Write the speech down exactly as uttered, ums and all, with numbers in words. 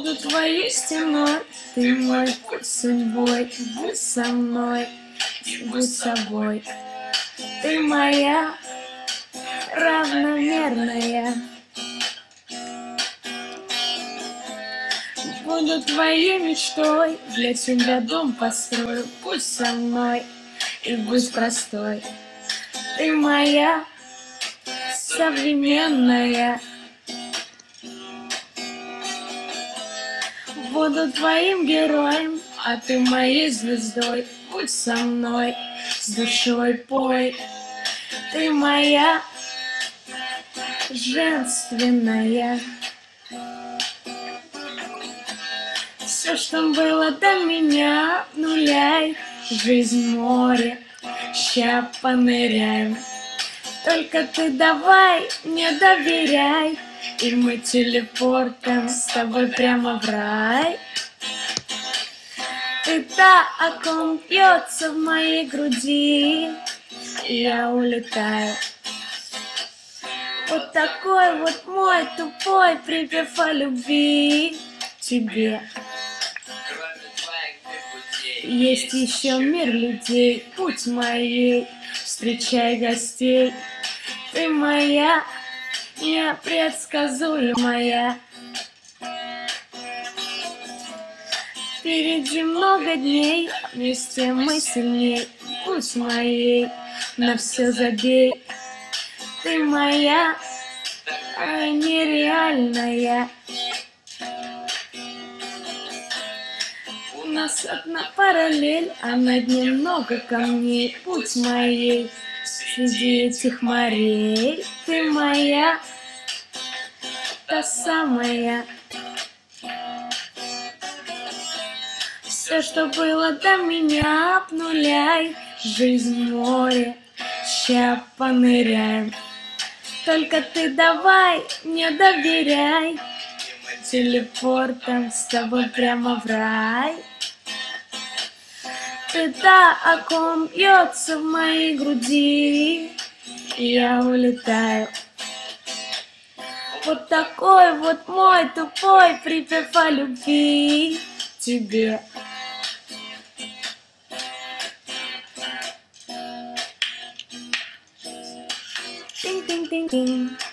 Буду твоей стеной, ты мой путь судьбой. Будь со мной, будь собой. Ты моя равномерная. Буду твоей мечтой, для тебя дом построю. Будь со мной и будь простой. Ты моя современная. Буду твоим героем, а ты моей звездой. Будь со мной, с душой пой. Ты моя женственная. Все, что было до меня, обнуляй. Жизнь море, ща поныряем. Только ты давай, не доверяй, и мы телепортом с тобой прямо в рай. Ты та, о ком бьется в моей груди, и я улетаю. Вот такой вот мой тупой припев о любви тебе. Есть еще мир людей, путь моей, встречай гостей. Ты моя непредсказуемая. Впереди много дней, вместе мы сильней. Путь моей, на все забей. Ты моя а нереальная. У нас одна параллель, а на дне много камней. Путь моей среди этих морей. Ты моя, та самая. Все, что было до меня, обнуляй. Жизнь море, ща поныряем. Только ты давай, не доверяй, телепортом с тобой прямо в рай. Ты та, о ком бьется в моей груди, и я улетаю. Вот такой вот мой тупой припев о любви тебе. Тинь-тинь-тинь-тинь.